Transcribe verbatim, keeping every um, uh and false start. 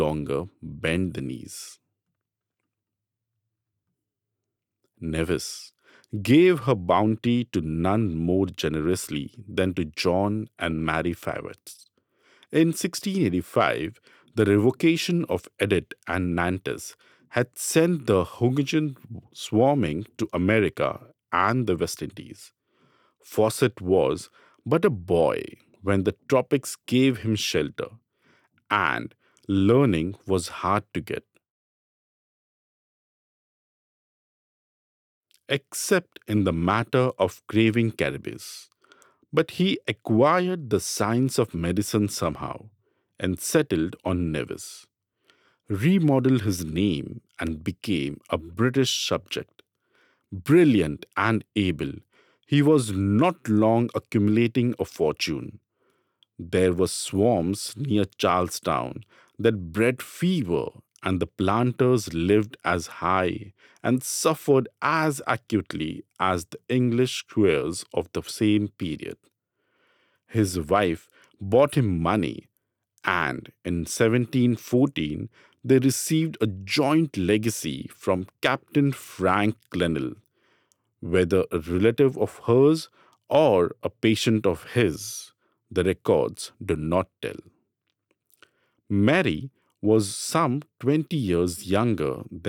longer bend the knees. Nevis gave her bounty to none more generously than to John and Mary Favart. In sixteen eighty-five, the revocation of Edict and Nantes had sent the Huguenots swarming to America and the West Indies. Fawcett was but a boy when the tropics gave him shelter, and learning was hard to get, except in the matter of craving cannabis. But he acquired the science of medicine somehow and settled on Nevis, remodeled his name, and became a British subject. Brilliant and able, he was not long accumulating a fortune. There were swarms near Charlestown that bred fever, and the planters lived as high and suffered as acutely as the English squires of the same period. His wife bought him money, and in seventeen fourteen they received a joint legacy from Captain Frank Glenelg, whether a relative of hers or a patient of his. The records do not tell. Mary was some twenty years younger than